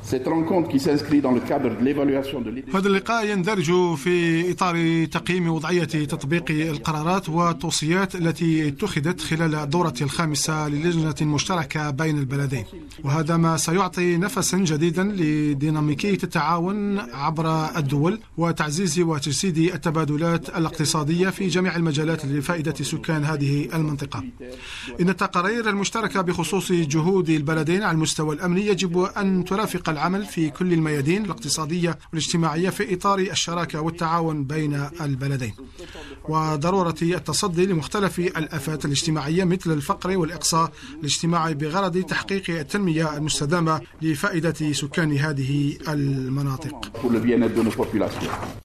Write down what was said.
هذا اللقاء يندرج في إطار تقييم وضعية تطبيق القرارات والتوصيات التي اتخذت خلال الدورة الخامسة للجنة مشتركة بين البلدين، وهذا ما سيعطي نفسا جديدا لديناميكية التعاون عبر الدول وتعزيز وتجسيد التبادلات الاقتصادية في جميع المجالات لفائدة سكان هذه المنطقة. إن التقارير المشتركة بخصوص جهود البلدين على المستوى الأمني يجب أن ترافق العمل في كل الميادين الاقتصادية والاجتماعية في إطار الشراكة والتعاون بين البلدين، وضرورة التصدي لمختلف الآفات الاجتماعية مثل الفقر والإقصاء الاجتماعي بغرض تحقيق التنمية المستدامة لفائدة سكان هذه المناطق.